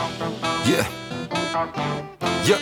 Yeah. Yeah.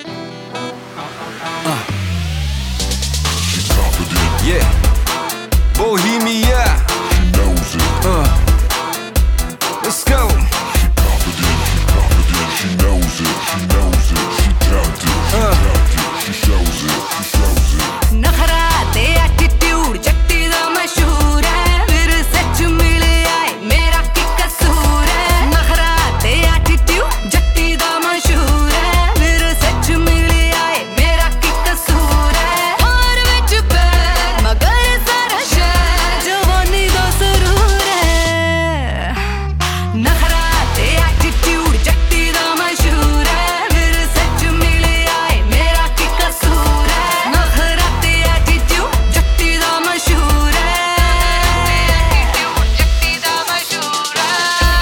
She's confident. Yeah. Bohemia. She knows it. Let's go. She confident. She confident. She knows it. She knows it. She talented. She talented. She shows it. She shows it. नखरा ते attitude Jatti दा मशहूर है फिर सच मिले आए मेरा की कसूर है नखरा ते एटीट्यूड जट्टी दा मशहूर है फिर सच मिले आए मेरा की कसूर है हार विच पैर मगर सारा शहर जवानी दा सुरूर है नखरा ते एटीट्यूड जट्टी दा मशहूर है फिर सच मिले आए मेरा की कसूर है नखरा ते एटीट्यूड जट्टी दा मशहूर है जट्टी दा मशहूर है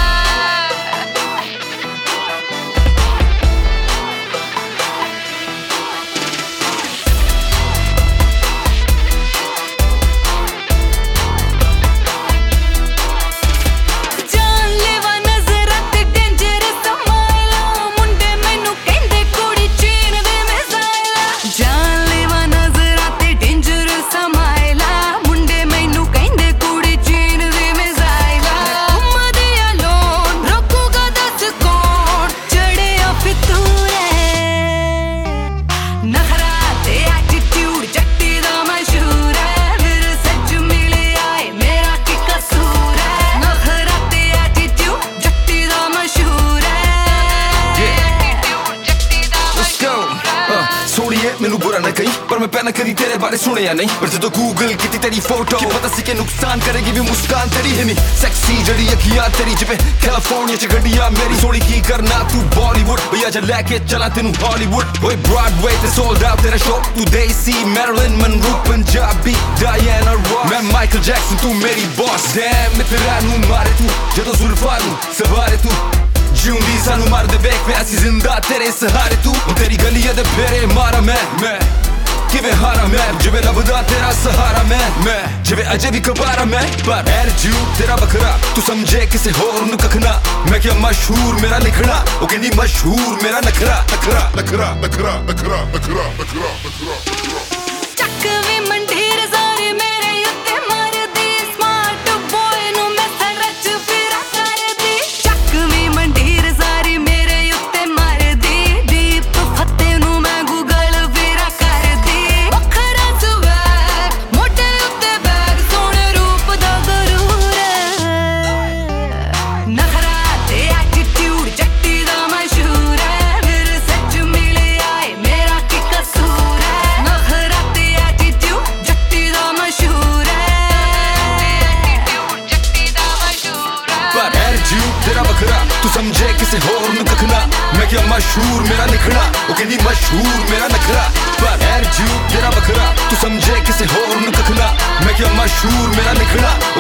जानलेवा नज़रां ते डेंजरस समाइला मुंडे मैनू कहंदे कुड़ी चीन दे मिसाइला जानलेवा नज़रां ते डेंजरस समाइला मुंडे मैनू कहंदे कुड़ी चीन दे मिसाइला घुम्मदे अलोन रोकूगा दस कौन चढ़िया फितूर है नखरा ते एटीट्यूड जट्टी दा मशहूर है फिर सच मिले आए मेरा की कसूर है नखरा ते एटीट्यूड जट्टी दा मशहूर है एटीट्यूड जट्टी दा Let's go. सोनिए मैनू बुरा ना कही पर मैं पहना कदी तेरे बारे सुनिया नहीं पर जदों गूगल की तेरी फोटो की पता सी के नुकसान करेगी भी मुस्कान तेरी है नी सेक्सी जड़ी अखियां तेरी जिपे कैलिफोर्निया च गड्डियां मेरी सोनी की करना तू बॉलीवुड भैया जा लेके चला तेनू हॉलीवुड ओए ब्रॉडवे ते सोल्ड आउट तेरा शो तू देसी Marilyn Monroe Punjabi Diana Ross मैं माइकल जैक्सन तू मेरी बॉस डैम मैं तेरा नू मारे तू जदों जुल्फां नू सवारे तू जिउंदी सानू मार दे बेक पे असी जिंदा तेरे सहारे तू तेरी गलियां दे फेरे मारा मैं किवें हारा मैं जिवें लभदा तेरा सहारा मैं जिवें अजे भी कबारा मैं पर एटीट्यूड तेरा बखरा तू समझे किसे होर नू कखना मैं क्या मशहूर मेरा लिखना ओ कहंदी मशहूर मेरा नखरा नखरा नखरा नखरा नखरा नखरा नखरा नखरा ਚੱਕ ਵੇ ਮੰਡੀਰ ਸਾਰੇ ਮੇਰੇ ਉੱਤੇ ਮਾਰਦੀ ਸਮਾਰਟ ਬॉय ਨੂੰ ਮੈਂ ਸਰਚ ਫਿਰਾ ਕਰਦੀ ਚੱਕ ਵੇ ਮੰਡੀਰ ਸਾਰੇ ਮੇਰੇ ਉੱਤੇ ਮਾਰਦੀ ਦੀਪ ਫੱਤੇ ਨੂੰ ਮੈਂ ਗੂਗਲ ਫਿਰਾ ਕਰਦੀ ਵੱਖਰਾ ਸਵੈਗ ਮੋਢੇ ਉੱਤੇ ਬੈਗ ਸੋਹਣੇ ਰੂਪ ਦਾ ਗਰੂਰ ਨਖਰਾ ਤੇ ਐਟੀਟਿਊਡ ਜੱਟੀ ਦਾ ਮਸ਼ਹੂਰ ਹੈ ਫਿਰ ਸੱਚ ਮਿਲੇ ਆਏ ਮੇਰਾ ਕੀ ਕਸੂਰ ਹੈ ਨਖਰਾ ਤੇ ਐਟੀਟਿਊਡ ਜੱਟੀ ਦਾ ਮਸ਼ਹੂਰ ਹੈ ਐਟੀਟਿਊਡ ਜੱਟੀ ਦਾ ਮਸ਼ਹੂਰ ਹੈ पर एटीट्यूड तेरा बखरा तू समझे किसे होर नू कखना मैं क्या मशहूर मेरा लिखना ओ कहंदी मशहूर मेरा नखरा पर एटीट्यूड तेरा बखरा तू समझे किसे होर नू कखना मैं क्या मशहूर मेरा लिखना